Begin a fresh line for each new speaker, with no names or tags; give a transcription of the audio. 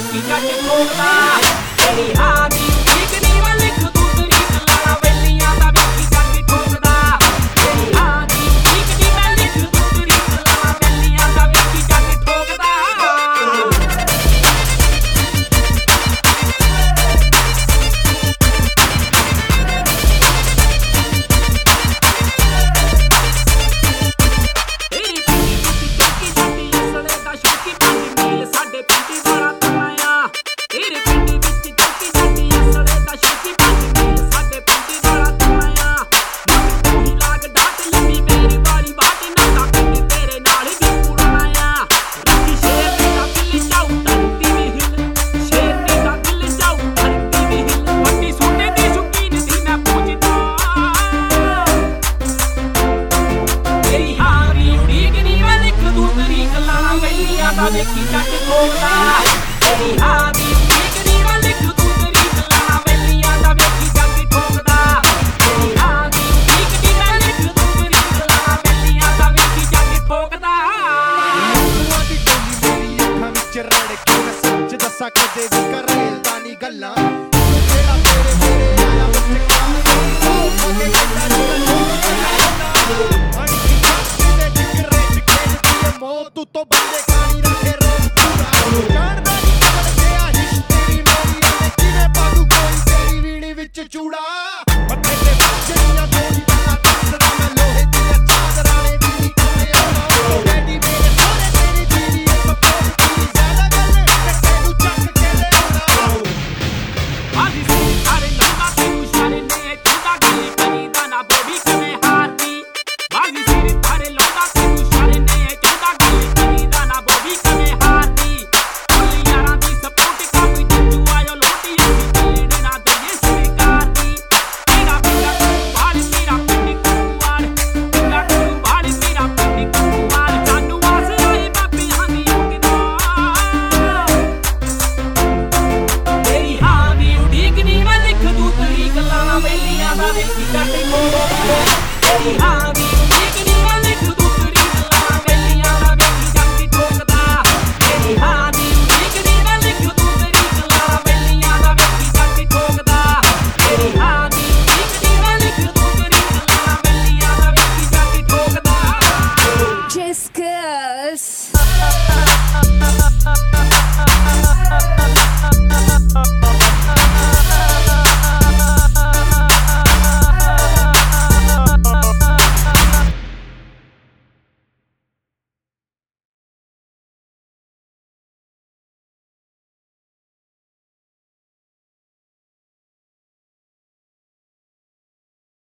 ਵੇਖੀ ਜੱਟ ਠੋਕਦਾ ਤੇਰੀ ਹਾਂ ਦੀ ਠੀਕ ਨੀ ਮੈਂ ਲਿਖ ਦੂੰ ਤਰੀਕ ਲਾਲਾ ਵੇਲੀਆਂ ਦਾ ਵੇਖੀ ਜੱਟ ਠੋਕਦਾ ਤੇਰੀ ਹਾਂ ਦੀ ਠੀਕ ਨੀ ਮੈਂ ਲਿਖ ਦੂੰ ਤਰੀਕ ਲਾਲਾ ਵੇਲੀਆਂ ਦਾ ਵੇਖੀ ਜੱਟ ਠੋਕਦਾ ਵੇਖੀ ਜੱਟ ਠੋਕਦਾ ਤੇਰੀ ਹਾਂ ਦੀ ਠੀਕ ਨੀ ਮੈਂ ਲਿਖ ਦੂੰ ਤਰੀਕ ਲਾਲਾ ਵੇਲੀਆਂ ਦਾ ਵੇਖੀ ਜੱਟ ਠੋਕਦਾ ਤੇਰੀ ਹਾਂ ਦੀ ਠੀਕ ਨੀ ਮੈਂ ਲਿਖ ਦੂੰ ਤਰੀਕ ਲਾਲਾ ਵੇਲੀਆਂ ਦਾ ਵੇਖੀ ਜੱਟ ਠੋਕਦਾ
ਤੂੰ ਦੀ ਗੋਲੀ ਮੇਰੀ ਅੱਖਾਂ ਵਿੱਚ ਰੜ ਕੇ ਮੈਂ ਸੱਚ ਦੱਸਾਂ ਕਦੇ ਵੀ ਕਰੇਲਦਾ ਨੀ ਗੱਲਾਂ ਜਿਹੜਾ ਤੇਰੇ ਮੇਰੇ ਆਇਆ ਉੱਥੇ ਕਾਹ ਅੱਗੇ ਕਿੱਦਾਂ ਨਿਕਲ ਅਣਖੀ ਕੱਟ ਦੇ ਜਿਗਰੇ ਚ ਖੇਡਦੀ ਏ ਮੌਤ ਤੋਂ ਬੰਦੇ